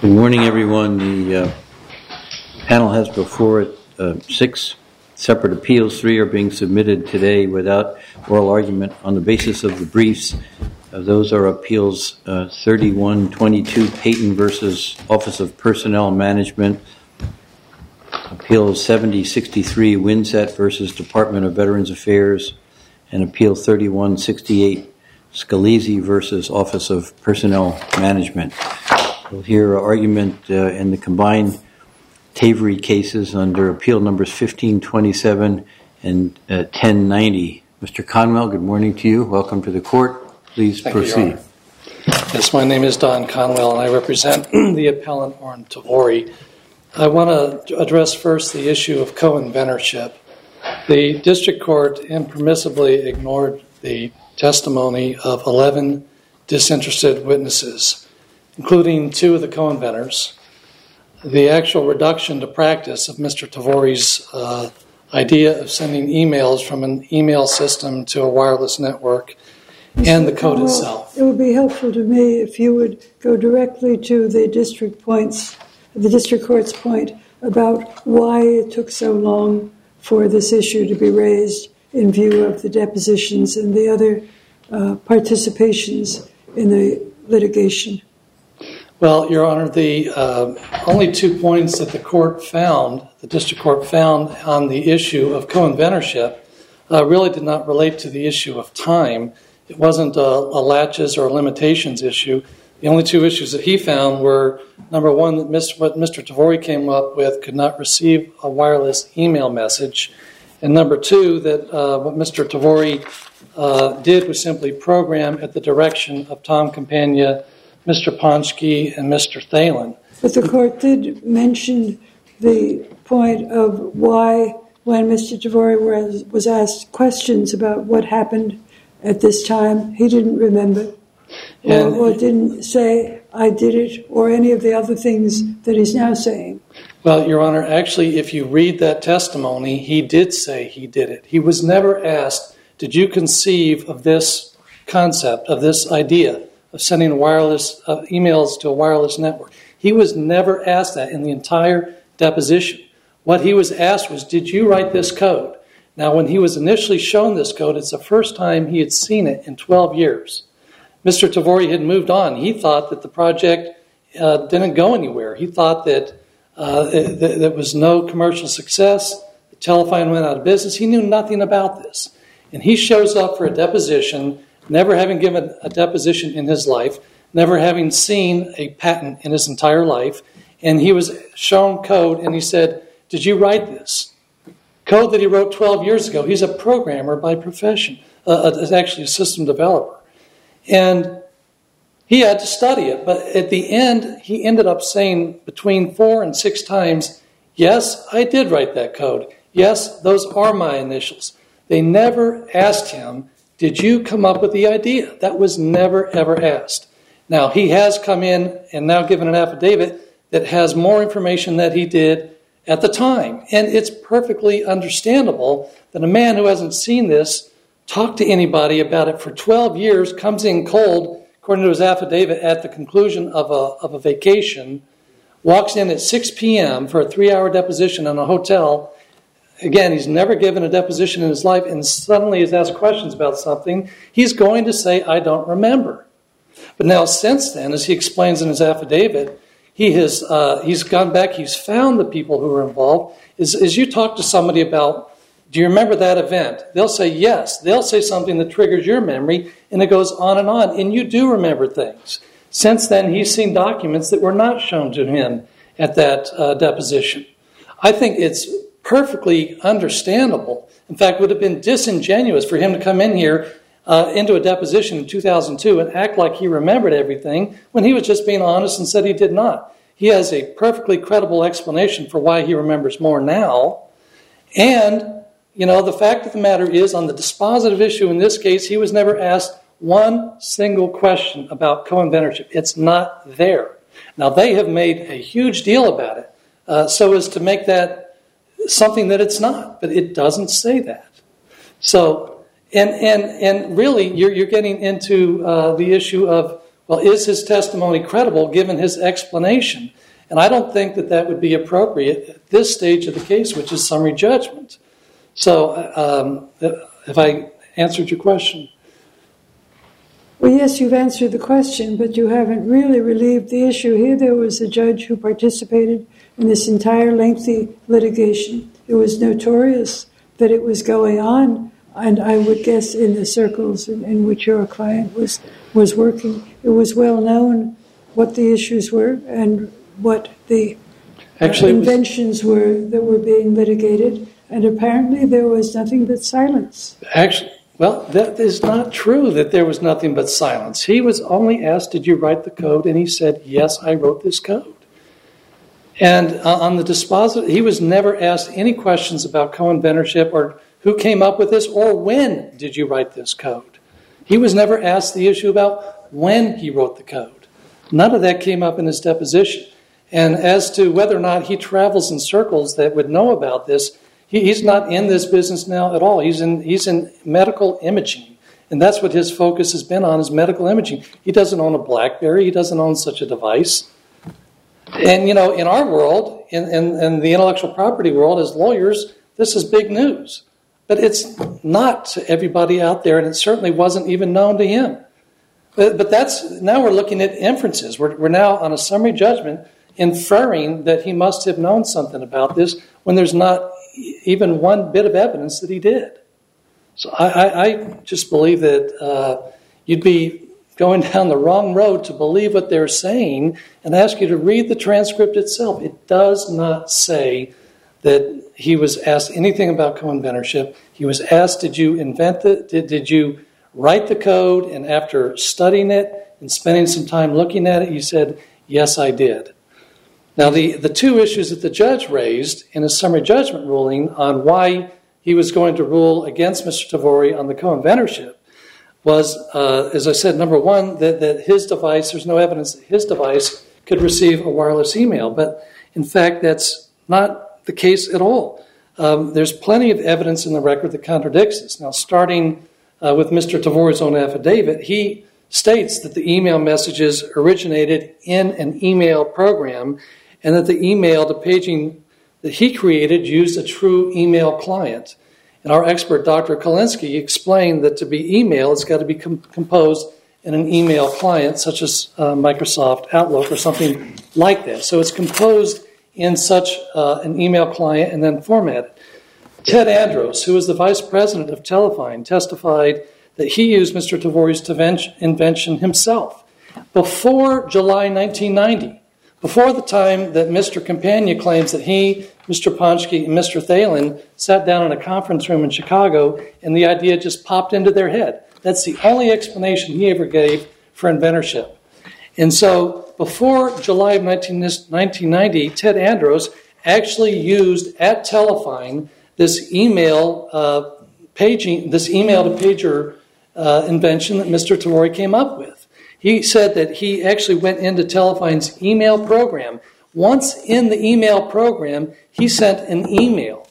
Good morning, everyone. The panel has before it 6 separate appeals. 3 are being submitted today without oral argument on the basis of the briefs. Those are appeals 3122 Payton versus Office of Personnel Management, appeal 7063 Winsett versus Department of Veterans Affairs, and appeal 3168 Scalise versus Office of Personnel Management. We'll hear argument in the combined Tavery cases under appeal numbers 1527 and 1090. Mr. Conwell, good morning to you. Welcome to the court. Please proceed. Yes, my name is Don Conwell, and I represent the appellant Orrin Tavory. I want to address first the issue of co-inventorship. The district court impermissibly ignored the testimony of 11 disinterested witnesses, including 2 of the co-inventors, the actual reduction to practice of Mr. Tavory's idea of sending emails from an email system to a wireless network, and the code itself. It would be helpful to me if you would go directly to the district court's point about why it took so long for this issue to be raised in view of the depositions and the other participations in the litigation. Well, Your Honor, the only 2 points that the district court found on the issue of co-inventorship really did not relate to the issue of time. It wasn't a latches or limitations issue. The only 2 issues that he found were, number one, that what Mr. Tavory came up with could not receive a wireless email message, and number 2, that what Mr. Tavory did was simply program at the direction of Tom Campagna, Mr. Ponsky, and Mr. Thalen. But the court did mention the point of why, when Mr. Tavory was asked questions about what happened at this time, he didn't remember, or didn't say, I did it, or any of the other things that he's now saying. Well, Your Honor, actually, if you read that testimony, he did say he did it. He was never asked, did you conceive of this concept, of this idea of sending wireless emails to a wireless network? He was never asked that in the entire deposition. What he was asked was, did you write this code? Now, when he was initially shown this code, it's the first time he had seen it in 12 years. Mr. Tavory had moved on. He thought that the project didn't go anywhere. He thought that there was no commercial success. The telephone went out of business. He knew nothing about this. And he shows up for a deposition, never having given a deposition in his life, never having seen a patent in his entire life, and he was shown code, and he said, did you write this? Code that he wrote 12 years ago. He's a programmer by profession, actually a system developer. And he had to study it, but at the end, he ended up saying between 4 and 6 times, yes, I did write that code. Yes, those are my initials. They never asked him, did you come up with the idea? That was never, ever asked. Now, he has come in and now given an affidavit that has more information that he did at the time. And it's perfectly understandable that a man who hasn't seen this, talked to anybody about it for 12 years, comes in cold, according to his affidavit, at the conclusion of a vacation, walks in at 6 p.m. for a 3-hour deposition in a hotel. Again, he's never given a deposition in his life, and suddenly is asked questions about something. He's going to say, I don't remember. But now, since then, as he explains in his affidavit, he's gone back, he's found the people who were involved. As you talk to somebody about, do you remember that event? They'll say yes. They'll say something that triggers your memory, and it goes on, and you do remember things. Since then, he's seen documents that were not shown to him at that deposition. I think it's perfectly understandable. In fact, it would have been disingenuous for him to come in here into a deposition in 2002 and act like he remembered everything when he was just being honest and said he did not. He has a perfectly credible explanation for why he remembers more now. And, the fact of the matter is, on the dispositive issue in this case, he was never asked one single question about co-inventorship. It's not there. Now, they have made a huge deal about it so as to make that something that it's not, but it doesn't say that. So, and really, you're getting into the issue of, well, is his testimony credible given his explanation? And I don't think that that would be appropriate at this stage of the case, which is summary judgment. So have I answered your question? Well, yes, you've answered the question, but you haven't really relieved the issue. Here there was a judge who participated in this entire lengthy litigation. It was notorious that it was going on, and I would guess in the circles in which your client was working, it was well known what the issues were and what the inventions were that were being litigated, and apparently there was nothing but silence. Actually, well, that is not true that there was nothing but silence. He was only asked, did you write the code? And he said, yes, I wrote this code. And on the dispositive, he was never asked any questions about co-inventorship or who came up with this or when did you write this code. He was never asked the issue about when he wrote the code. None of that came up in his deposition. And as to whether or not he travels in circles that would know about this, he's not in this business now at all. He's in medical imaging. And that's what his focus has been on, is medical imaging. He doesn't own a BlackBerry. He doesn't own such a device. And, in our world, in the intellectual property world, as lawyers, this is big news. But it's not to everybody out there, and it certainly wasn't even known to him. But now we're looking at inferences. We're now on a summary judgment inferring that he must have known something about this when there's not even one bit of evidence that he did. So I just believe that you'd be going down the wrong road to believe what they're saying and ask you to read the transcript itself. It does not say that he was asked anything about co-inventorship. He was asked, did you invent it? Did you write the code? And after studying it and spending some time looking at it, he said, yes, I did. Now, the two issues that the judge raised in his summary judgment ruling on why he was going to rule against Mr. Tavori on the co-inventorship was, as I said, number one, that his device, there's no evidence that his device could receive a wireless email. But, in fact, that's not the case at all. There's plenty of evidence in the record that contradicts this. Now, starting with Mr. Tavori's own affidavit, he states that the email messages originated in an email program and that the email, the paging that he created, used a true email client. And our expert, Dr. Kalinsky, explained that to be email, it's got to be composed in an email client, such as Microsoft Outlook or something like that. So it's composed in such an email client and then formatted. Ted Andros, who was the vice president of Telefine, testified that he used Mr. Tavori's invention himself before July 1990, before the time that Mr. Campagna claims that he, Mr. Ponsky, and Mr. Thalen sat down in a conference room in Chicago and the idea just popped into their head. That's the only explanation he ever gave for inventorship. And so before July of 1990, Ted Andros actually used at Telefine this email paging, this email to pager invention that Mr. Tavori came up with. He said that he actually went into Telefine's email program. Once in the email program, he sent an email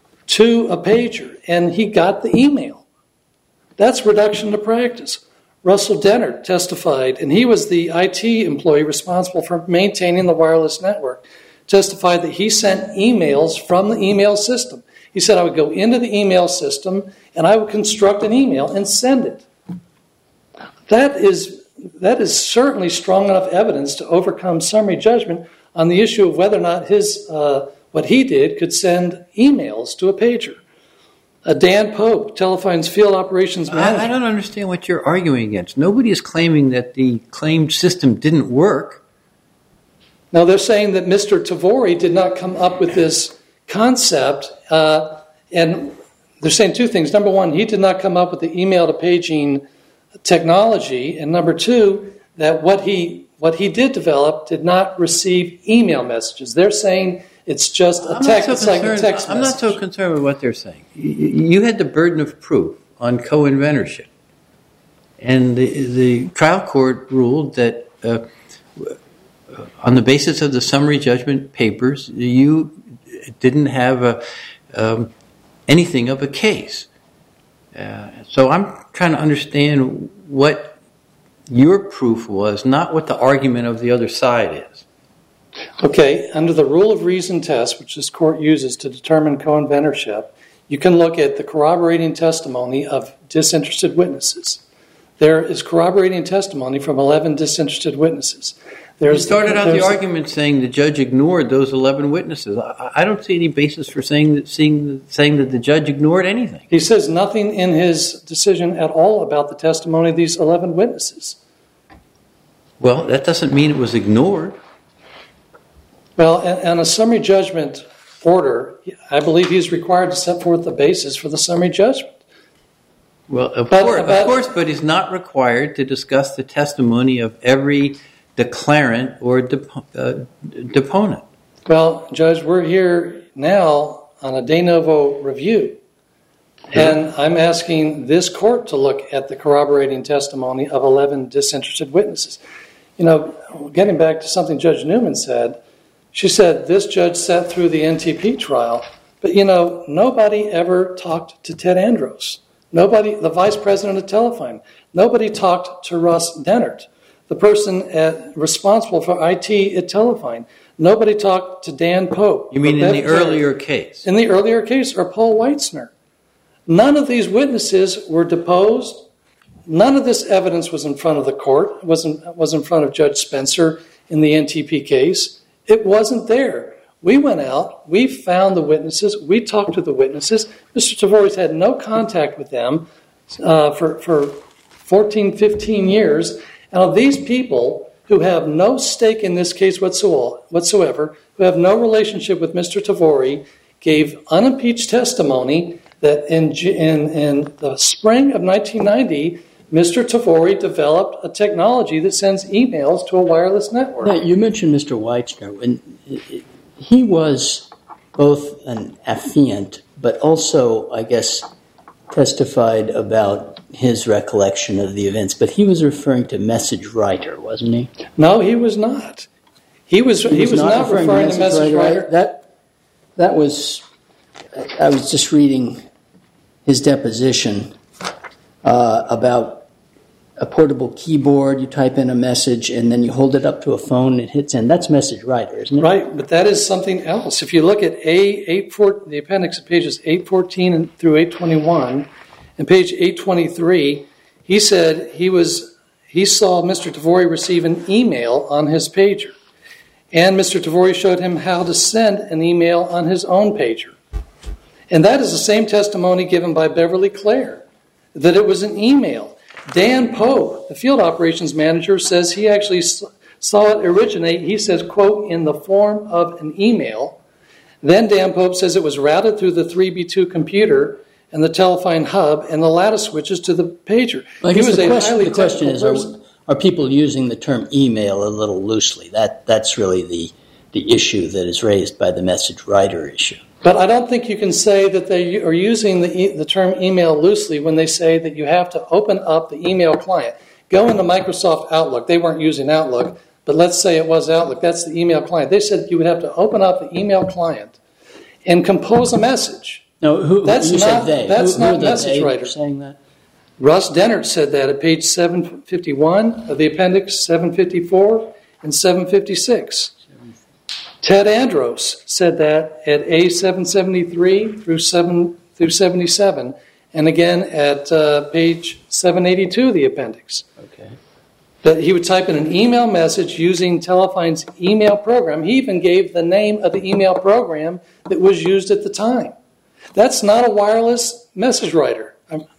to a pager, and he got the email. That's reduction to practice. Russell Dennert testified, and he was the IT employee responsible for maintaining the wireless network, testified that he sent emails from the email system. He said, I would go into the email system, and I would construct an email and send it. That is certainly strong enough evidence to overcome summary judgment on the issue of whether or not what he did could send emails to a pager. Dan Pope, Telefine's field operations manager. I don't understand what you're arguing against. Nobody is claiming that the claimed system didn't work. Now, they're saying that Mr. Tavori did not come up with this concept, and they're saying two things. Number one, he did not come up with the email to paging technology, and number two, that what he did develop did not receive email messages. They're saying it's just a text. It's like a text message. I'm not so concerned with what they're saying. You had the burden of proof on co-inventorship, and the trial court ruled that on the basis of the summary judgment papers, you didn't have anything of a case. So I'm trying to understand what your proof was, not what the argument of the other side is. Okay, under the rule of reason test, which this court uses to determine co-inventorship, you can look at the corroborating testimony of disinterested witnesses. There is corroborating testimony from 11 disinterested witnesses. You started out the argument saying the judge ignored those 11 witnesses. I don't see any basis for saying that the judge ignored anything. He says nothing in his decision at all about the testimony of these 11 witnesses. Well, that doesn't mean it was ignored. Well, on a summary judgment order, I believe he's required to set forth the basis for the summary judgment. Well, of course, but he's not required to discuss the testimony of every declarant or deponent. Well, Judge, we're here now on a de novo review. And I'm asking this court to look at the corroborating testimony of 11 disinterested witnesses. You know, getting back to something Judge Newman said, she said this judge sat through the NTP trial, but, you know, nobody ever talked to Ted Andros. Nobody, the vice president of Telefine. Nobody talked to Russ Dennert, the person responsible for IT at Telefine. Nobody talked to Dan Pope. You mean in the earlier case? In the earlier case, or Paul Weitzner. None of these witnesses were deposed. None of this evidence was in front of the court. It was in front of Judge Spencer in the NTP case. It wasn't there. We went out. We found the witnesses. We talked to the witnesses. Mr. Tavore's had no contact with them for 14, 15 years. Now, these people who have no stake in this case whatsoever, who have no relationship with Mr. Tavore, gave unimpeached testimony that in the spring of 1990, Mr. Tavore developed a technology that sends emails to a wireless network. Now, you mentioned Mr. Weitzner, and he was both an affiant, but also, I guess, testified about his recollection of the events. But he was referring to message writer, wasn't he? No, he was not. He was not referring to message writer. That was. I was just reading his deposition about a portable keyboard. You type in a message, and then you hold it up to a phone, and it hits in. That's message writer, isn't it? Right, but that is something else. If you look at the appendix of pages 814 through 821, and page 823, he said he saw Mr. Tavore receive an email on his pager, and Mr. Tavore showed him how to send an email on his own pager. And that is the same testimony given by Beverly Clare, that it was an email. Dan Pope, the field operations manager, says he actually saw it originate, he says, quote, in the form of an email. Then Dan Pope says it was routed through the 3B2 computer and the Telefine hub and the lattice switches to the pager. Well, I guess the question is, are people using the term email a little loosely? That's really the issue that is raised by the message writer issue. But I don't think you can say that they are using the term email loosely when they say that you have to open up the email client. Go into Microsoft Outlook. They weren't using Outlook, but let's say it was Outlook. That's the email client. They said you would have to open up the email client and compose a message. No, that's not message writer. Saying that? Russ Dennert said that at page 751 of the appendix, 754, and 756. Ted Andros said that at A773 through 77, and again at page 782 of the appendix. Okay. That he would type in an email message using Telefine's email program. He even gave the name of the email program that was used at the time. That's not a wireless message writer.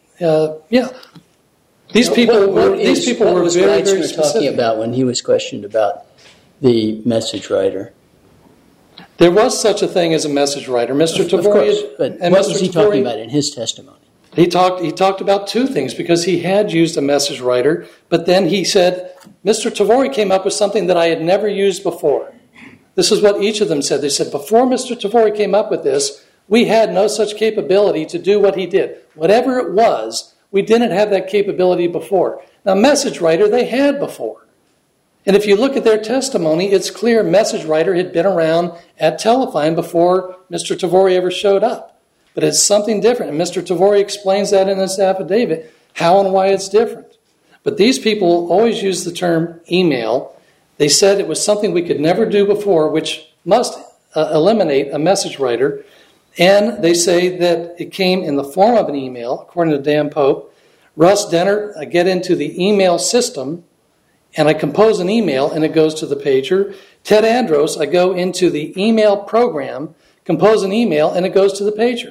These people were very, very specific. Talking about when he was questioned about the message writer. There was such a thing as a message writer. Mr. Tavore. Of course, but what was he talking about in his testimony? He talked about two things because he had used a message writer, but then he said, Mr. Tavore came up with something that I had never used before. This is what each of them said. They said, before Mr. Tavore came up with this, we had no such capability to do what he did. Whatever it was, we didn't have that capability before. Now, message writer, they had before. And if you look at their testimony, it's clear message writer had been around at Telefine before Mr. Tavore ever showed up. But it's something different. And Mr. Tavore explains that in his affidavit, how and why it's different. But these people always use the term email. They said it was something we could never do before, which must eliminate a message writer. And they say that it came in the form of an email, according to Dan Pope. Russ Dennert, I get into the email system, and I compose an email, and it goes to the pager. Ted Andros, I go into the email program, compose an email, and it goes to the pager.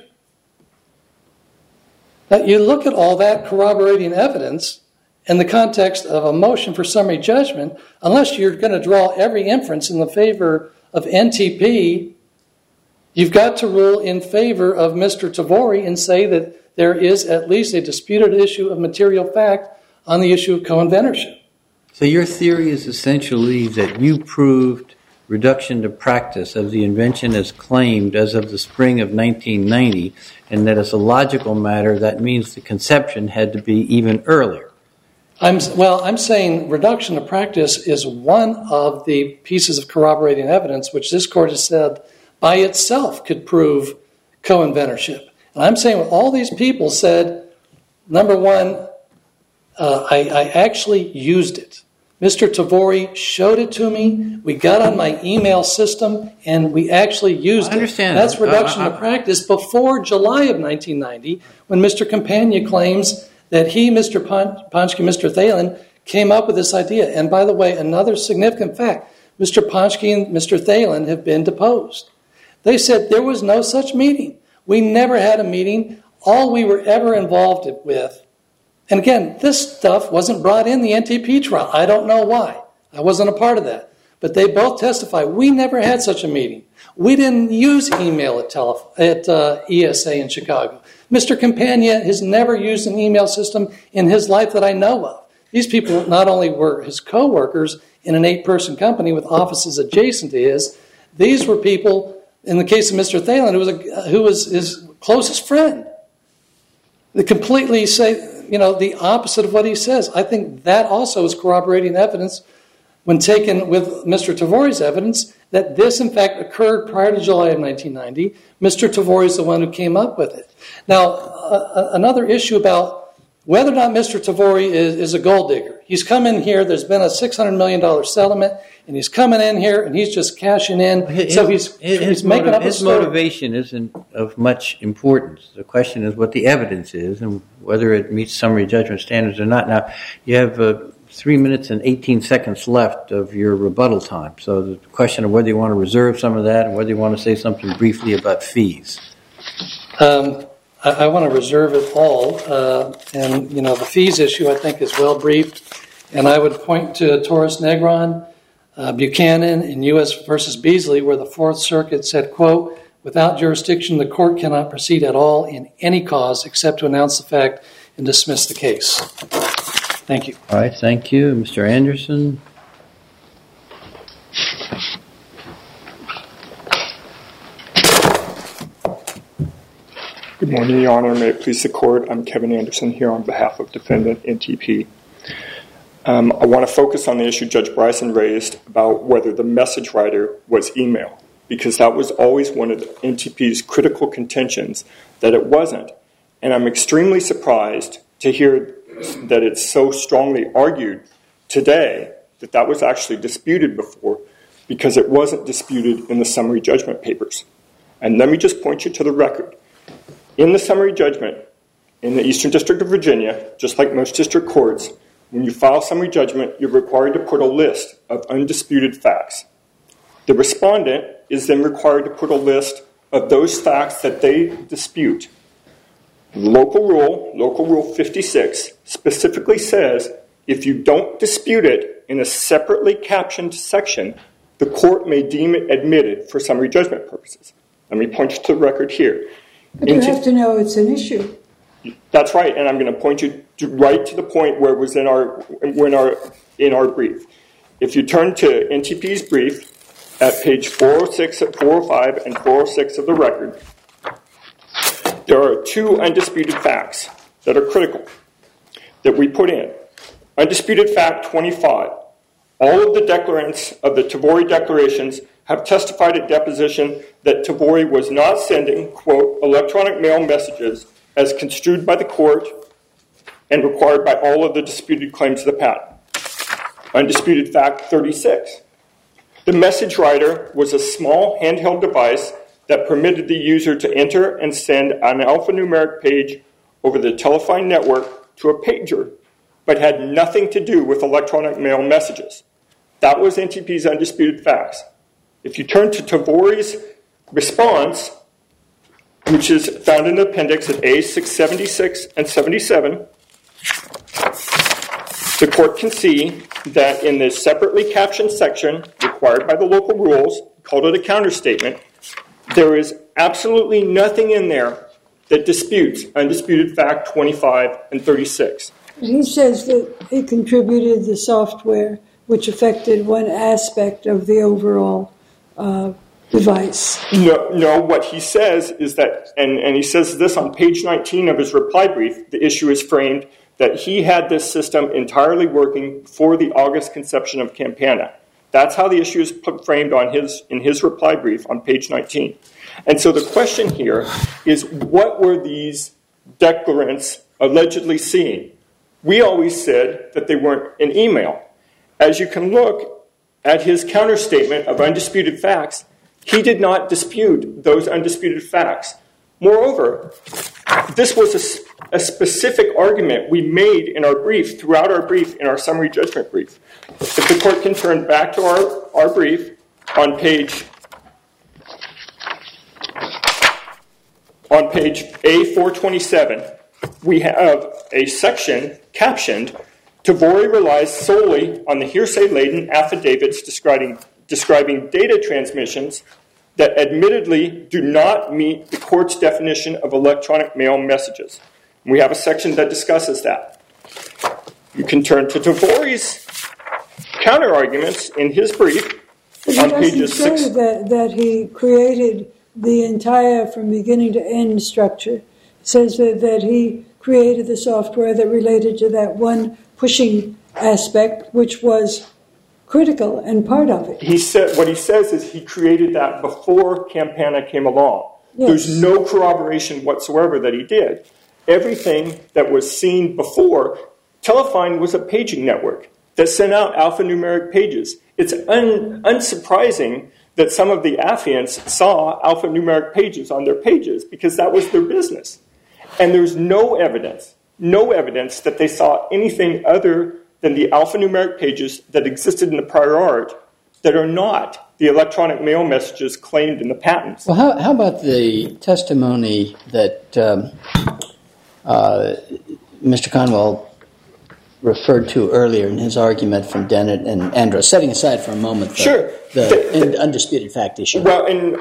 Now, you look at all that corroborating evidence in the context of a motion for summary judgment, unless you're going to draw every inference in the favor of NTP, you've got to rule in favor of Mr. Tavori and say that there is at least a disputed issue of material fact on the issue of co-inventorship. So your theory is essentially that you proved reduction to practice of the invention as claimed as of the spring of 1990, and that as a logical matter, that means the conception had to be even earlier. I'm saying reduction to practice is one of the pieces of corroborating evidence which this court has said by itself could prove co-inventorship. And I'm saying what all these people said, number one, I actually used it. Mr. Tavori showed it to me. We got on my email system, and we actually used it. I understand. That's reduction to practice before July of 1990, when Mr. Campagna claims that he, Mr. Paczki, Mr. Thalen, came up with this idea. And by the way, another significant fact, Mr. Paczki and Mr. Thalen have been deposed. They said there was no such meeting. We never had a meeting. All we were ever involved with, and again, this stuff wasn't brought in the NTP trial. I don't know why. I wasn't a part of that. But they both testify, we never had such a meeting. We didn't use email at ESA in Chicago. Mr. Campagna has never used an email system in his life that I know of. These people not only were his co-workers in an 8-person company with offices adjacent to his, these were people, in the case of Mr. Thalen, who was his closest friend. They completely say, the opposite of what he says. I think that also is corroborating evidence when taken with Mr. Tavori's evidence that this, in fact, occurred prior to July of 1990. Mr. Tavori is the one who came up with it. Now, another issue about whether or not Mr. Tavori is a gold digger. He's come in here, there's been a $600 million settlement, and he's coming in here and he's just cashing in. He's making up a story. His motivation isn't of much importance. The question is what the evidence is and whether it meets summary judgment standards or not. Now, you have 3 minutes and 18 seconds left of your rebuttal time. So the question of whether you want to reserve some of that and whether you want to say something briefly about fees. I want to reserve it all. And the fees issue, I think, is well briefed. And I would point to Torres Negron, Buchanan, and U.S. versus Beasley, where the Fourth Circuit said, quote, without jurisdiction, the court cannot proceed at all in any cause except to announce the fact and dismiss the case. Thank you. All right, thank you. Mr. Anderson. Good morning, Your Honor. May it please the Court. I'm Kevin Anderson here on behalf of Defendant NTP. I want to focus on the issue Judge Bryson raised about whether the message writer was email, because that was always one of the NTP's critical contentions, that it wasn't. And I'm extremely surprised to hear that it's so strongly argued today that that was actually disputed before, because it wasn't disputed in the summary judgment papers. And let me just point you to the record. In the summary judgment in the Eastern District of Virginia, just like most district courts, when you file summary judgment, you're required to put a list of undisputed facts. The respondent is then required to put a list of those facts that they dispute. Local Rule 56, specifically says if you don't dispute it in a separately captioned section, the court may deem it admitted for summary judgment purposes. Let me point you to the record here. But you have to know it's an issue. That's right, and I'm going to point you right to the point where it was in our brief. If you turn to NTP's brief at page 406, 405, and 406 of the record, there are two undisputed facts that are critical that we put in. Undisputed fact 25. All of the declarants of the Tavori declarations have testified at deposition that Tavori was not sending, quote, electronic mail messages as construed by the court and required by all of the disputed claims of the patent. Undisputed fact 36. The message writer was a small handheld device that permitted the user to enter and send an alphanumeric page over the telephone network to a pager, but had nothing to do with electronic mail messages. That was NTP's undisputed facts. If you turn to Tavori's response, which is found in the appendix at A676 and 77, the court can see that in the separately captioned section required by the local rules, called it a counterstatement, there is absolutely nothing in there that disputes undisputed fact 25 and 36. He says that he contributed the software which affected one aspect of the overall device. No, what he says is that, and he says this on page 19 of his reply brief, the issue is framed that he had this system entirely working for the August conception of Campana. That's how the issue is framed in his reply brief on page 19. And so the question here is, what were these declarants allegedly seeing? We always said that they weren't an email. As you can look at his counterstatement of undisputed facts, he did not dispute those undisputed facts. Moreover, this was a specific argument we made in our brief, throughout our brief, in our summary judgment brief. If the court can turn back to our brief on page A427, we have a section captioned, Tavori relies solely on the hearsay-laden affidavits describing data transmissions that admittedly do not meet the court's definition of electronic mail messages. We have a section that discusses that. You can turn to Tavori's counter-arguments in his brief on pages 6. He doesn't say that he created the entire, from beginning to end, structure. It says that he created the software that related to that one pushing aspect, which was critical and part of it. What he says is he created that before Campana came along. Yes. There's no corroboration whatsoever that he did. Everything that was seen before, Telefine was a paging network that sent out alphanumeric pages. It's unsurprising that some of the affiants saw alphanumeric pages on their pages because that was their business. And there's no evidence that they saw anything other than the alphanumeric pages that existed in the prior art that are not the electronic mail messages claimed in the patents. Well, how about the testimony that Mr. Conwell referred to earlier in his argument from Dennett and Andros, setting aside for a moment the undisputed fact issue? Well,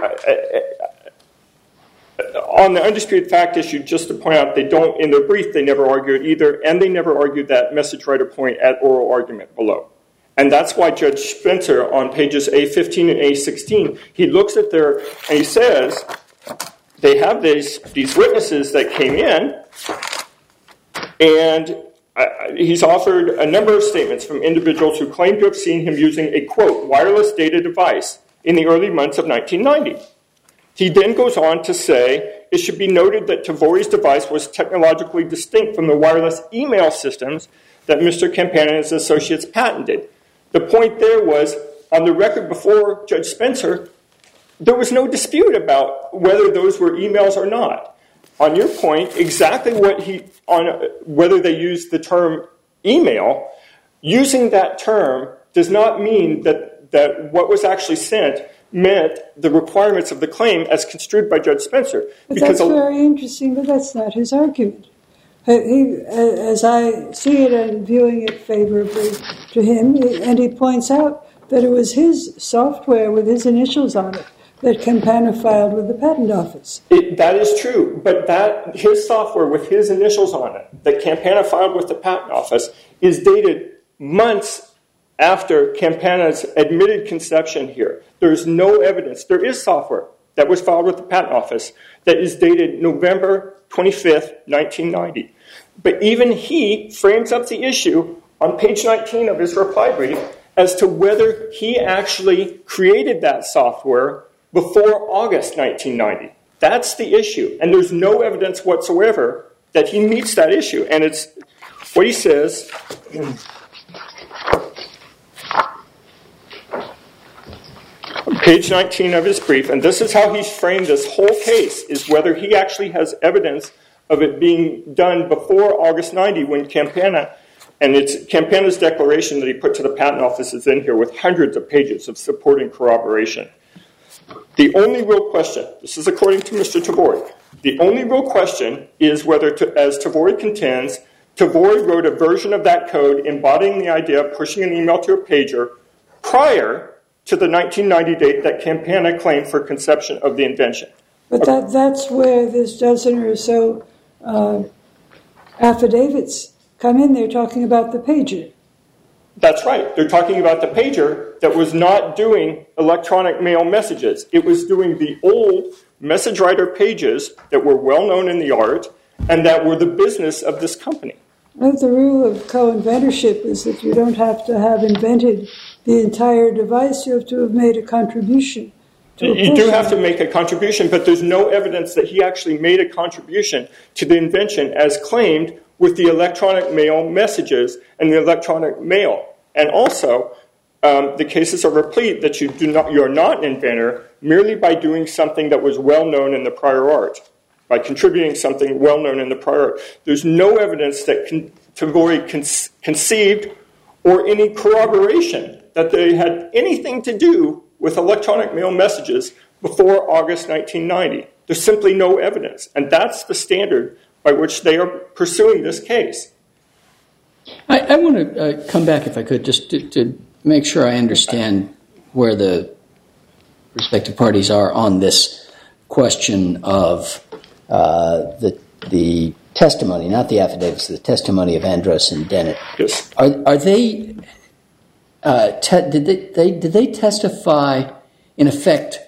on the undisputed fact issue, just to point out, in their brief, they never argue it either, and they never argued that message writer point at oral argument below. And that's why Judge Spencer, on pages A15 and A16, he looks at and he says, they have these witnesses that came in, and he's offered a number of statements from individuals who claim to have seen him using a, quote, wireless data device in the early months of 1990. He then goes on to say, it should be noted that Tavori's device was technologically distinct from the wireless email systems that Mr. Campana and his associates patented. The point there was, on the record before Judge Spencer, there was no dispute about whether those were emails or not. On your point, exactly whether they used the term email, using that term does not mean that what was actually sent meant the requirements of the claim as construed by Judge Spencer. But that's very interesting, but that's not his argument. As I see it and viewing it favorably to him, and he points out that it was his software with his initials on it that Campana filed with the Patent Office. That is true, but his software with his initials on it that Campana filed with the Patent Office is dated months after Campana's admitted conception here. There's no evidence. There is software that was filed with the Patent Office that is dated November 25th, 1990. But even he frames up the issue on page 19 of his reply brief as to whether he actually created that software before August 1990. That's the issue. And there's no evidence whatsoever that he meets that issue. And it's What he says, on page 19 of his brief, and this is how he's framed this whole case, is whether he actually has evidence of it being done before August 90 when Campana, and it's Campana's declaration that he put to the patent office is in here with hundreds of pages of supporting corroboration. The only real question, this is according to Mr. Tavori, the only real question is whether, as Tavori contends, Tavori wrote a version of that code embodying the idea of pushing an email to a pager prior to the 1990 date that Campana claimed for conception of the invention. But that's where this dozen or so affidavits come in. They're talking about the pager. That's right. They're talking about the pager that was not doing electronic mail messages. It was doing the old message writer pages that were well known in the art and that were the business of this company. Well, the rule of co-inventorship is that you don't have to have invented the entire device. You have to have made a contribution. You do have to make a contribution, but there's no evidence that he actually made a contribution to the invention as claimed with the electronic mail messages and the electronic mail. And also, the cases are replete that you're not an inventor merely by doing something that was well known in the prior art, by contributing something well known in the prior art. There's no evidence that Tavori conceived or any corroboration that they had anything to do with electronic mail messages before August 1990. There's simply no evidence, and that's the standard by which they are pursuing this case. I want to come back, if I could, just to make sure I understand where the respective parties are on this question of the testimony, not the affidavits, the testimony of Andrus and Dennett. Yes. Are they? Did they testify in effect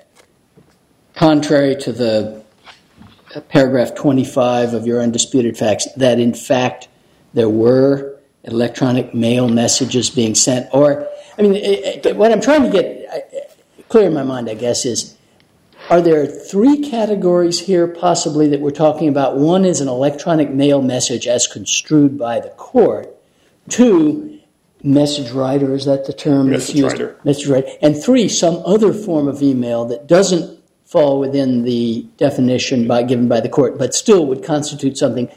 contrary to the paragraph 25 of your undisputed facts that in fact there were electronic mail messages being sent? Or, I mean, what I'm trying to get clear in my mind, I guess, is are there three categories here possibly that we're talking about? One is an electronic mail message as construed by the court. Two, message writer, is that the term? Message writer. Message writer. And three, some other form of email that doesn't fall within the definition given by the court, but still would constitute something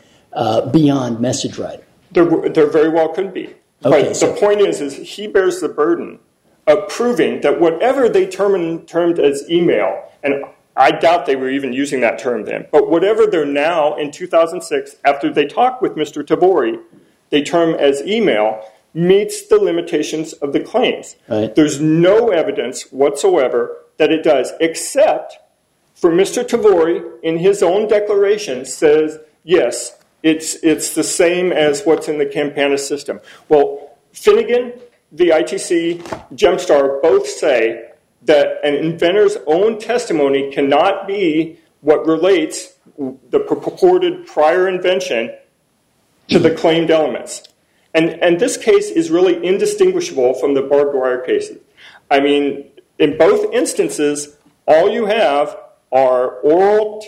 beyond message writer. There very well could be. Okay, but the point is he bears the burden of proving that whatever they termed as email, and I doubt they were even using that term then, but whatever they're now in 2006, after they talk with Mr. Tavori, they term as email, meets the limitations of the claims. Right. There's no evidence whatsoever that it does, except for Mr. Tavori in his own declaration says, yes, it's the same as what's in the Campana system. Well, Finnegan, the ITC, Gemstar both say that an inventor's own testimony cannot be what relates the purported prior invention to the claimed elements. And this case is really indistinguishable from the barbed wire cases. I mean, in both instances, all you have are oral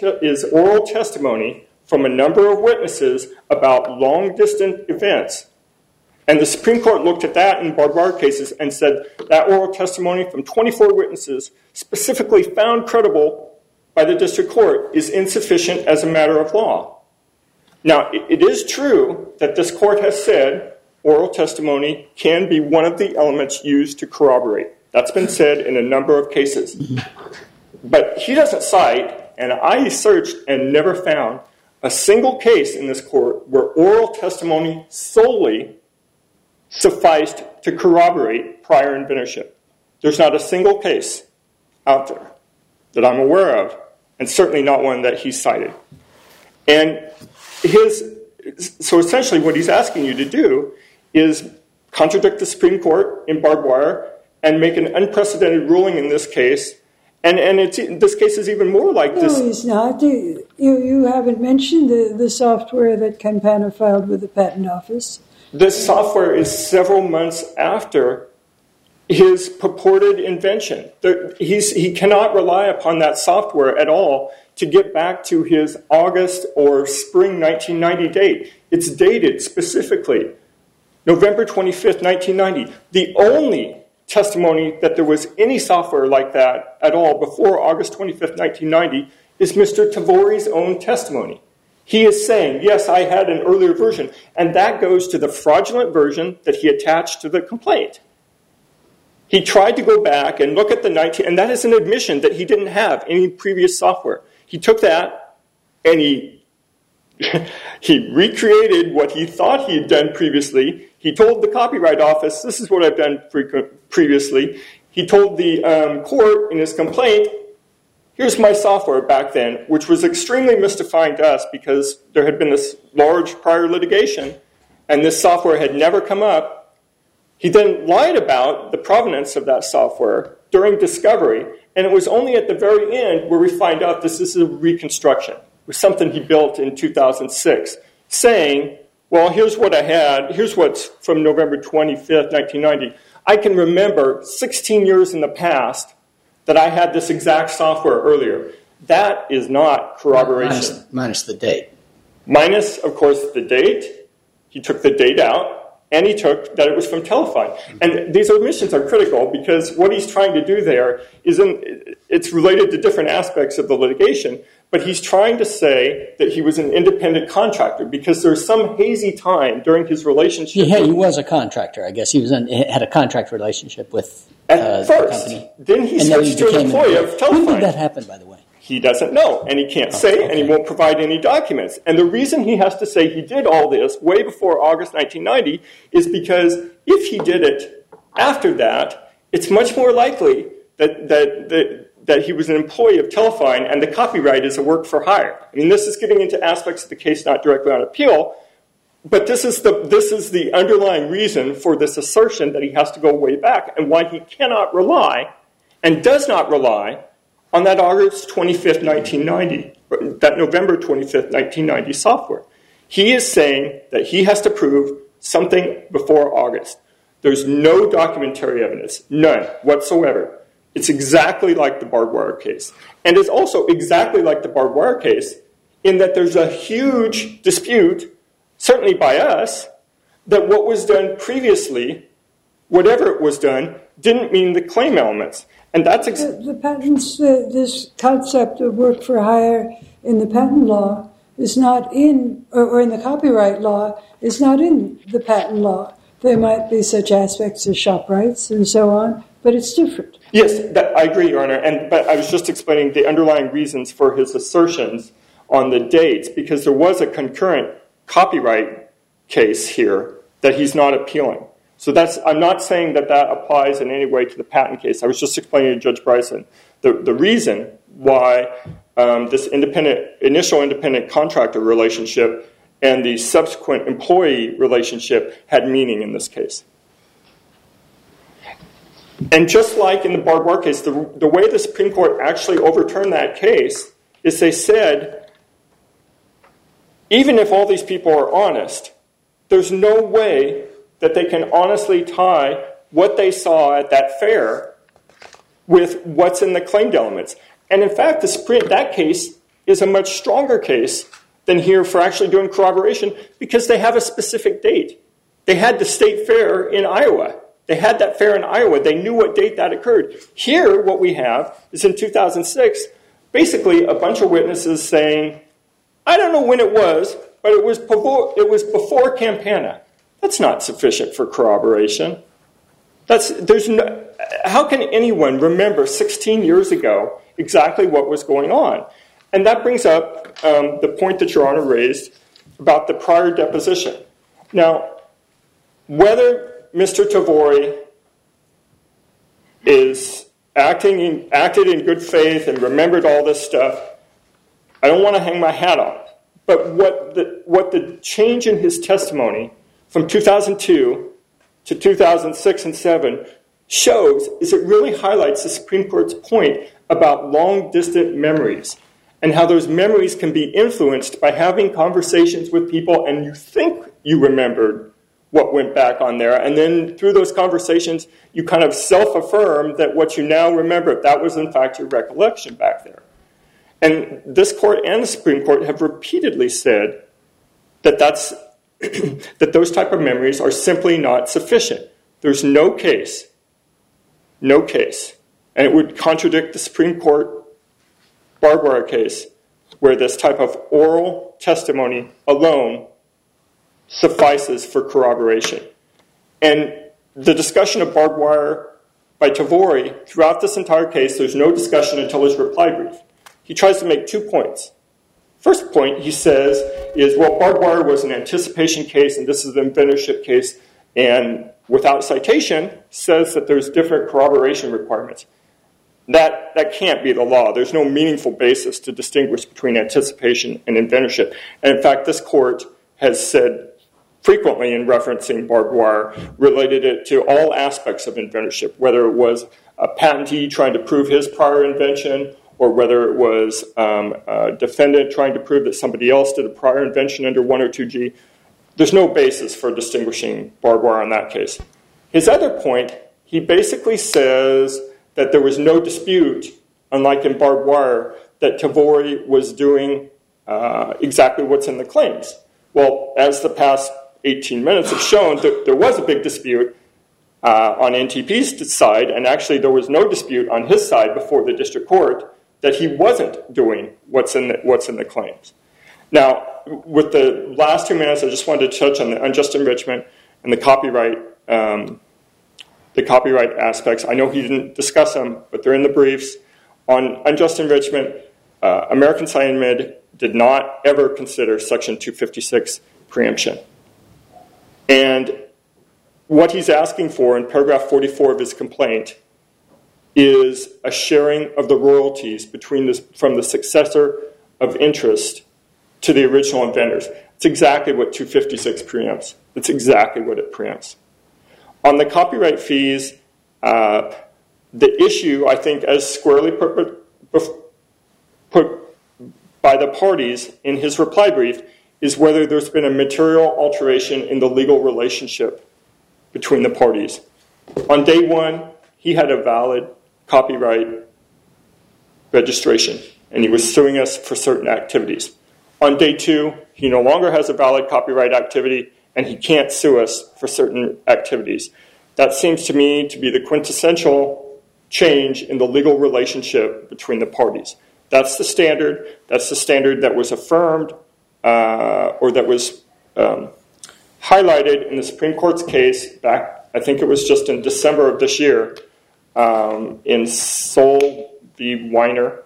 testimony from a number of witnesses about long-distance events. And the Supreme Court looked at that in barbed wire cases and said that oral testimony from 24 witnesses specifically found credible by the district court is insufficient as a matter of law. Now, it is true that this court has said oral testimony can be one of the elements used to corroborate. That's been said in a number of cases. But he doesn't cite, and I searched and never found, a single case in this court where oral testimony solely sufficed to corroborate prior inventorship. There's not a single case out there that I'm aware of, and certainly not one that he cited. And so essentially what he's asking you to do is contradict the Supreme Court in barbed wire and make an unprecedented ruling in this case. And this case is even more like this. No, he's not. You haven't mentioned the software that Campana filed with the Patent Office. This software is several months after his purported invention. He cannot rely upon that software at all to get back to his August or spring 1990 date. It's dated specifically November 25th, 1990. The only testimony that there was any software like that at all before August 25th, 1990 is Mr. Tavori's own testimony. He is saying, yes, I had an earlier version, and that goes to the fraudulent version that he attached to the complaint. He tried to go back and look at the and that is an admission that he didn't have any previous software. He took that and he recreated what he thought he had done previously. He told the Copyright Office, this is what I've done previously. He told the court in his complaint, here's my software back then, which was extremely mystifying to us because there had been this large prior litigation and this software had never come up. He then lied about the provenance of that software during discovery, and it was only at the very end where we find out this is a reconstruction. It was something he built in 2006, saying, well, here's what I had. Here's what's from November 25th, 1990. I can remember 16 years in the past that I had this exact software earlier. That is not corroboration. Minus the date. Minus, of course, the date. He took the date out. And he took that it was from Telefine. And these omissions are critical because what he's trying to do there it's related to different aspects of the litigation, but he's trying to say that he was an independent contractor because there's some hazy time during his relationship. Yeah, he was a contractor, I guess. He had a contract relationship with at first, the company. Then he switched to an employee of Telefine. When did that happen, by the way? He doesn't know, and he can't say, and he won't provide any documents. And the reason he has to say he did all this way before August 1990 is because if he did it after that, it's much more likely that he was an employee of Telefine and the copyright is a work for hire. I mean, this is getting into aspects of the case not directly on appeal, but this is the underlying reason for this assertion that he has to go way back and why he cannot rely and does not rely on that August 25th, 1990, that November 25th, 1990 software. He is saying that he has to prove something before August. There's no documentary evidence, none whatsoever. It's exactly like the barbed wire case. And it's also exactly like the barbed wire case in that there's a huge dispute, certainly by us, that what was done previously, whatever it was done, didn't mean the claim elements. And that's the patents, this concept of work for hire in the patent law is not in, or in the copyright law, is not in the patent law. There might be such aspects as shop rights and so on, but it's different. Yes, I agree, Your Honor. But I was just explaining the underlying reasons for his assertions on the dates, because there was a concurrent copyright case here that he's not appealing. So I'm not saying that applies in any way to the patent case. I was just explaining to Judge Bryson the reason why this initial independent contractor relationship and the subsequent employee relationship had meaning in this case. And just like in the barbed wire case, the way the Supreme Court actually overturned that case is they said, even if all these people are honest, there's no way that they can honestly tie what they saw at that fair with what's in the claimed elements. And in fact, that case is a much stronger case than here for actually doing corroboration because they have a specific date. They had the state fair in Iowa. They had that fair in Iowa. They knew what date that occurred. Here, what we have is in 2006, basically a bunch of witnesses saying, I don't know when it was, but it was before Campana. That's not sufficient for corroboration. How can anyone remember 16 years ago exactly what was going on? And that brings up the point that Your Honor raised about the prior deposition. Now, whether Mr. Tavori acted in good faith and remembered all this stuff, I don't want to hang my hat on. But what the change in his testimony from 2002 to 2006 and 2007 shows is it really highlights the Supreme Court's point about long-distant memories and how those memories can be influenced by having conversations with people and you think you remembered what went back on there, and then through those conversations you kind of self-affirm that what you now remember, that was in fact your recollection back there. And this court and the Supreme Court have repeatedly said that that those type of memories are simply not sufficient. There's no case, and it would contradict the Supreme Court barbed wire case where this type of oral testimony alone suffices for corroboration. And the discussion of barbed wire by Tavory, throughout this entire case, there's no discussion until his reply brief. He tries to make 2 points. First point he says is, well, barbed wire was an anticipation case and this is an inventorship case, and without citation says that there's different corroboration requirements. That can't be the law. There's no meaningful basis to distinguish between anticipation and inventorship. And in fact, this court has said frequently in referencing barbed wire, related it to all aspects of inventorship, whether it was a patentee trying to prove his prior invention, or whether it was a defendant trying to prove that somebody else did a prior invention under 102G. There's no basis for distinguishing barbed wire in that case. His other point, he basically says that there was no dispute, unlike in barbed wire, that Tavory was doing exactly what's in the claims. Well, as the past 18 minutes have shown, there was a big dispute on NTP's side, and actually there was no dispute on his side before the district court that he wasn't doing what's in the claims. Now, with the last 2 minutes, I just wanted to touch on the unjust enrichment and the copyright aspects. I know he didn't discuss them, but they're in the briefs. On unjust enrichment, American Cyanamid did not ever consider Section 256 preemption. And what he's asking for in paragraph 44 of his complaint is a sharing of the royalties from the successor of interest to the original inventors. It's exactly what 256 preempts. It's exactly what it preempts. On the copyright fees, the issue, I think, as squarely put by the parties in his reply brief, is whether there's been a material alteration in the legal relationship between the parties. On day one, he had a valid copyright registration, and he was suing us for certain activities. On day two, he no longer has a valid copyright activity, and he can't sue us for certain activities. That seems to me to be the quintessential change in the legal relationship between the parties. That's the standard. That's the standard that was affirmed or that was highlighted in the Supreme Court's case back, I think it was just in December of this year, in Sol v. Weiner.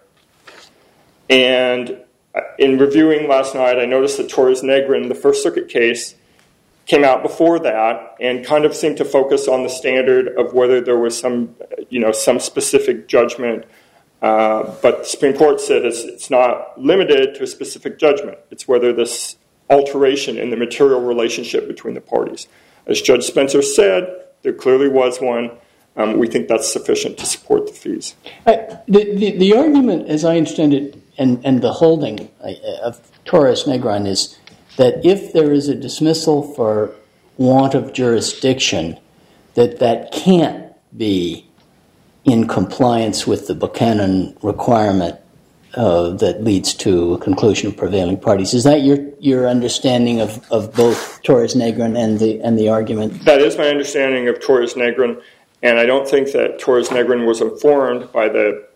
And in reviewing last night, I noticed that Torres Negrin, the First Circuit case, came out before that and kind of seemed to focus on the standard of whether there was some specific judgment. But the Supreme Court said it's not limited to a specific judgment. It's whether this alteration in the material relationship between the parties. As Judge Spencer said, there clearly was one. We think that's sufficient to support the fees. The argument, as I understand it, and the holding of Torres Negrin is that if there is a dismissal for want of jurisdiction, that can't be in compliance with the Buchanan requirement that leads to a conclusion of prevailing parties. Is that your understanding of both Torres Negrin and the argument? That is my understanding of Torres Negrin, and I don't think that Torres Negrin was informed by the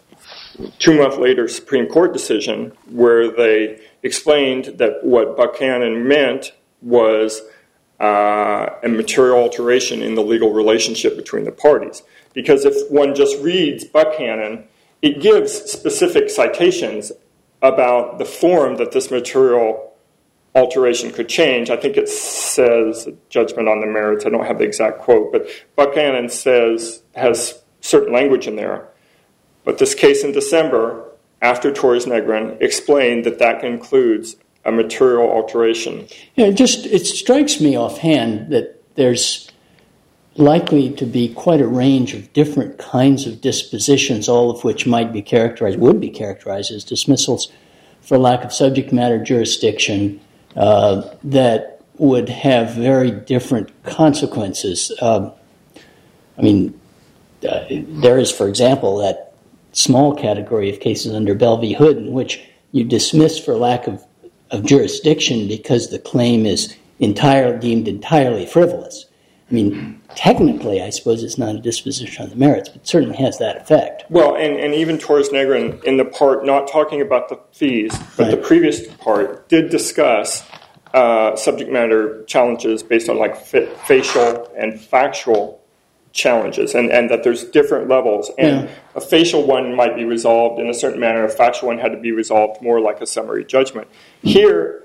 2 month later Supreme Court decision where they explained that what Buchanan meant was a material alteration in the legal relationship between the parties. Because if one just reads Buchanan, it gives specific citations about the form that this material alteration could change. I think it says, judgment on the merits, I don't have the exact quote, but Buchanan has certain language in there. But this case in December, after Torres Negrin, explained that includes a material alteration. It strikes me offhand that there's likely to be quite a range of different kinds of dispositions, all of which would be characterized as dismissals for lack of subject matter jurisdiction that would have very different consequences. There is, for example, that small category of cases under Bell v. Hood in which you dismiss for lack of jurisdiction because the claim is deemed entirely frivolous. I mean, technically, I suppose it's not a disposition on the merits, but it certainly has that effect. Well, and even Torres Negrin, in the part not talking about the fees, but the previous part, did discuss subject matter challenges based on like facial and factual challenges, and that there's different levels. And a facial one might be resolved in a certain manner. A factual one had to be resolved more like a summary judgment. Here,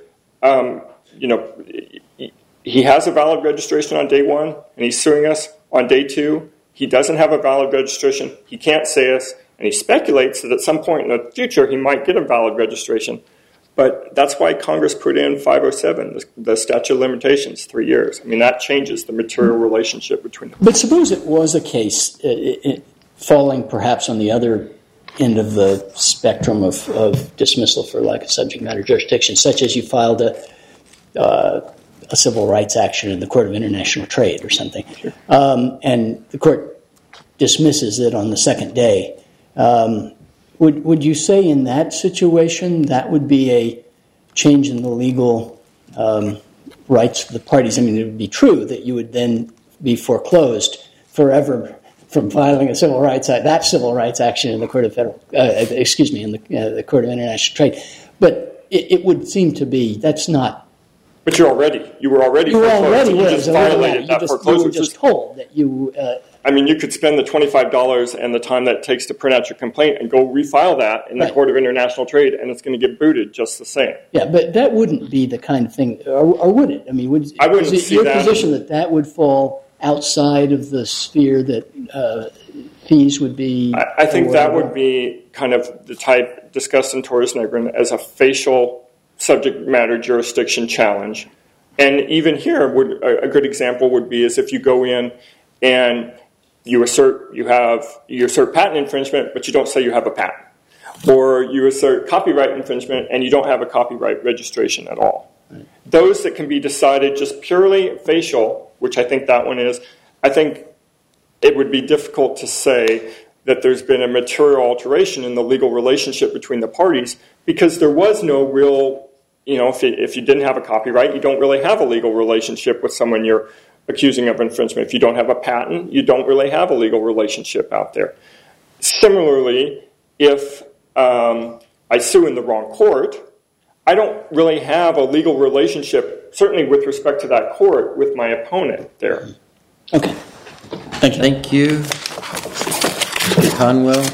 he has a valid registration on day one, and he's suing us on day two. He doesn't have a valid registration. He can't say us, and he speculates that at some point in the future he might get a valid registration. But that's why Congress put in 507, the statute of limitations, 3 years. I mean, that changes the material relationship between them. But suppose it was a case falling perhaps on the other end of the spectrum of dismissal for lack of subject matter jurisdiction, such as you filed a civil rights action in the Court of International Trade or something, and the court dismisses it on the second day. Would you say in that situation that would be a change in the legal rights of the parties? I mean, it would be true that you would then be foreclosed forever from filing a civil rights action in the Court of the Court of International Trade. But it would seem to be that's not. But you were already foreclosed. You just violated that foreclosure. You were just told that you. I mean, you could spend the $25 and the time that it takes to print out your complaint and go refile that in the Court of International Trade, and it's going to get booted just the same. Yeah, but that wouldn't be the kind of thing, or would it? I mean, I wouldn't see your position that would fall outside of the sphere that fees would be? I think that would be kind of the type discussed in Torres Negrin as a facial subject matter jurisdiction challenge. And even here, a good example would be is if you go in and you assert patent infringement, but you don't say you have a patent. Or you assert copyright infringement and you don't have a copyright registration at all. Right. Those that can be decided just purely facial, which I think that one is, I think it would be difficult to say that there's been a material alteration in the legal relationship between the parties because there was no real, if you didn't have a copyright, you don't really have a legal relationship with someone you're accusing of infringement. If you don't have a patent, you don't really have a legal relationship out there. Similarly, if I sue in the wrong court, I don't really have a legal relationship, certainly with respect to that court, with my opponent there. Okay. Thank you. Thank you. Mr. Conwell.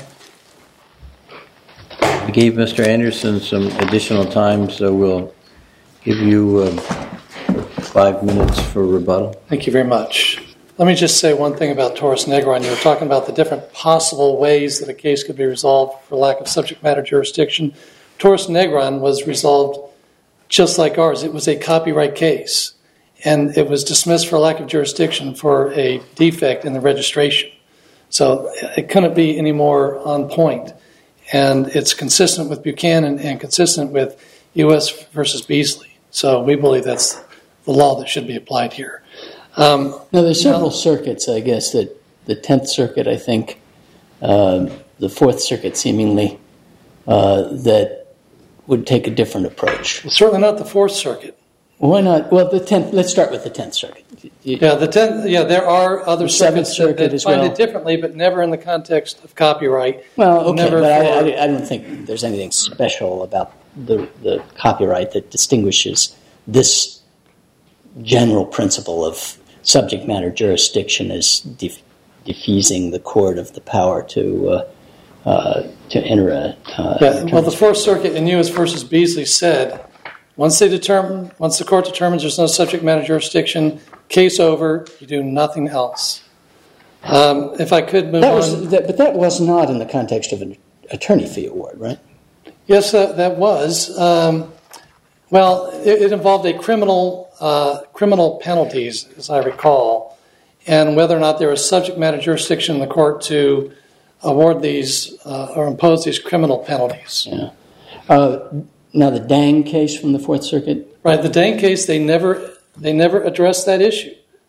We gave Mr. Anderson some additional time, so we'll give you 5 minutes for rebuttal. Thank you very much. Let me just say one thing about Torres Negrin. You were talking about the different possible ways that a case could be resolved for lack of subject matter jurisdiction. Torres Negrin was resolved just like ours. It was a copyright case, and it was dismissed for lack of jurisdiction for a defect in the registration. So it couldn't be any more on point. And it's consistent with Buchanan and consistent with U.S. versus Beasley. So we believe that's the law that should be applied here. Now, there's several circuits, I guess, that the 10th Circuit, I think, the 4th Circuit, seemingly, that would take a different approach. Well, certainly not the 4th Circuit. Why not? Well, the 10th. Let's start with the 10th Circuit. The 10th. Yeah, there are other circuits that find it differently, but never in the context of copyright. Well, okay, but I don't think there's anything special about the copyright that distinguishes this general principle of subject matter jurisdiction as defeasing the court of the power to enter a. Well, the 4th Circuit in U.S. versus Beasley said, once the court determines there's no subject matter jurisdiction, case over, you do nothing else. If I could move on. But that was not in the context of an attorney fee award, right? Yes, that was. Well, it involved a criminal penalties, as I recall, and whether or not there was subject matter jurisdiction in the court to award these or impose these criminal penalties. Yeah. Now, the Dang case from the 4th Circuit? Right, the Dang case, they never addressed that issue.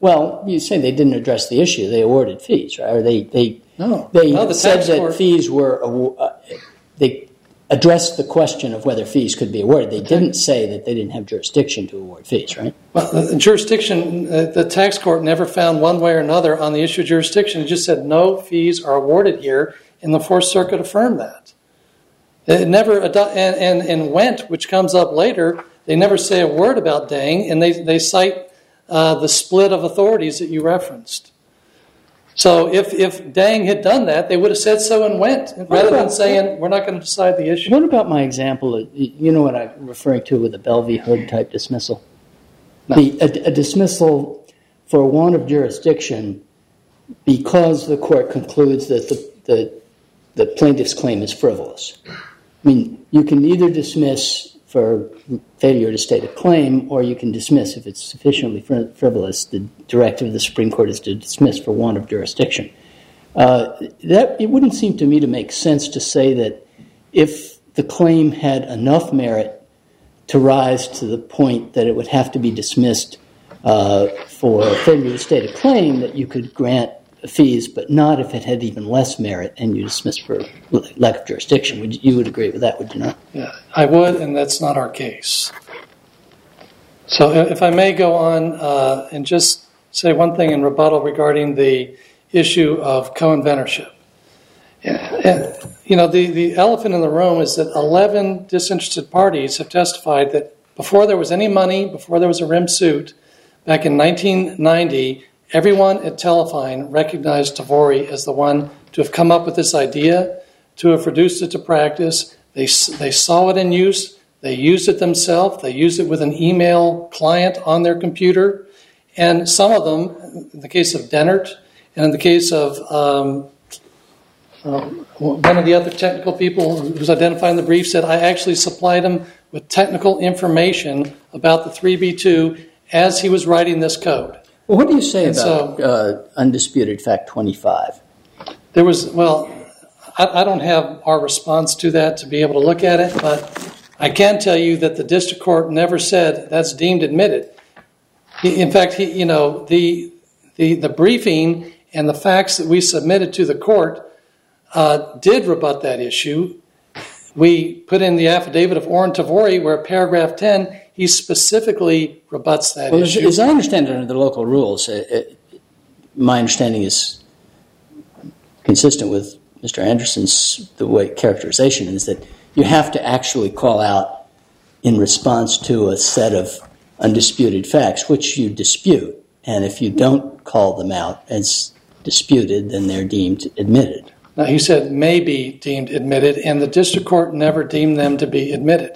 Well, you say they didn't address the issue. They awarded fees, right? Or they the said tax that court- fees were they addressed the question of whether fees could be awarded. They didn't say that they didn't have jurisdiction to award fees, right? Well, the jurisdiction, the tax court never found one way or another on the issue of jurisdiction. It just said no fees are awarded here, and the Fourth Circuit affirmed that. It never, and Wendt, which comes up later, they never say a word about Dang, and they cite the split of authorities that you referenced. So if Dang had done that, they would have said so and went, rather than saying, we're not going to decide the issue. What about my example? You know what I'm referring to with a Bellevue-Hood type dismissal? No. A dismissal for want of jurisdiction because the court concludes that the plaintiff's claim is frivolous. I mean, you can either dismiss for failure to state a claim, or you can dismiss if it's sufficiently frivolous. The directive of the Supreme Court is to dismiss for want of jurisdiction. It wouldn't seem to me to make sense to say that if the claim had enough merit to rise to the point that it would have to be dismissed for failure to state a claim, that you could grant fees, but not if it had even less merit and you dismiss for lack of jurisdiction. You would agree with that, would you not? Yeah, I would, and that's not our case. So if I may go on and just say one thing in rebuttal regarding the issue of co-inventorship. The elephant in the room is that 11 disinterested parties have testified that before there was any money, before there was a RIM suit, back in 1990, everyone at Telefine recognized Tavory as the one to have come up with this idea, to have reduced it to practice. They saw it in use. They used it themselves. They used it with an email client on their computer. And some of them, in the case of Dennert, and in the case of one of the other technical people who was identified in the brief, said, I actually supplied him with technical information about the 3B2 as he was writing this code. Well, what do you say about undisputed fact 25? There was, I don't have our response to that to be able to look at it, but I can tell you that the district court never said that's deemed admitted. In fact, the briefing and the facts that we submitted to the court did rebut that issue. We put in the affidavit of Oren Tavory, where paragraph 10, he specifically rebuts that issue. As I understand it under the local rules, my understanding is consistent with Mr. Anderson's characterization, is that you have to actually call out in response to a set of undisputed facts, which you dispute. And if you don't call them out as disputed, then they're deemed admitted. Now, he said may be deemed admitted, and the district court never deemed them to be admitted.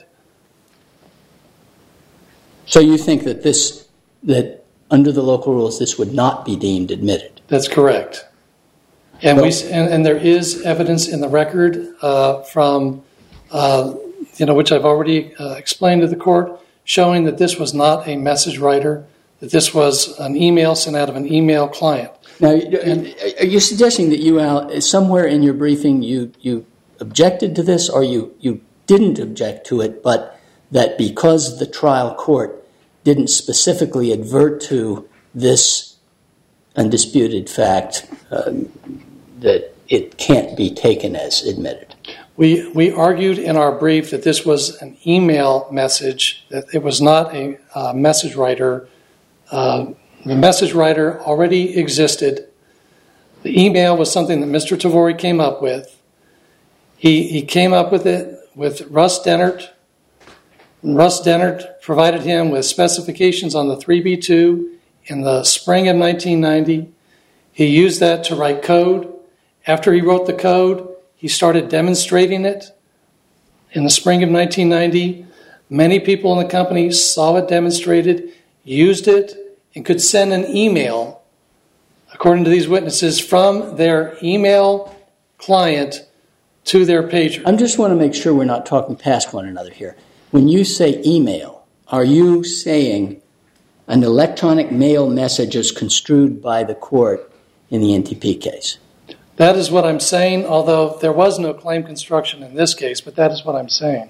So you think that under the local rules, this would not be deemed admitted? That's correct. And there is evidence in the record from, which I've already explained to the court, showing that this was not a message writer, that this was an email sent out of an email client. Now, are you suggesting that somewhere in your briefing you objected to this, or you didn't object to it, but that because the trial court didn't specifically advert to this undisputed fact, that it can't be taken as admitted? We argued in our brief that this was an email message, that it was not a message writer. The message writer already existed. The email was something that Mr. Tavory came up with. He came up with it with Russ Dennert. Russ Dennert provided him with specifications on the 3B2 in the spring of 1990. He used that to write code. After he wrote the code, he started demonstrating it in the spring of 1990. Many people in the company saw it demonstrated, used it, and could send an email, according to these witnesses, from their email client to their pager. I just want to make sure we're not talking past one another here. When you say email, are you saying an electronic mail message is construed by the court in the NTP case? That is what I'm saying, although there was no claim construction in this case, but that is what I'm saying.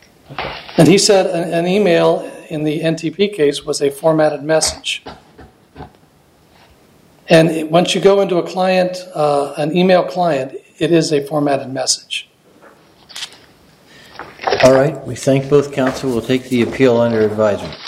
And he said an email in the NTP case was a formatted message. And once you go into a client, an email client, it is a formatted message. All right. We thank both counsel. We'll take the appeal under advisement.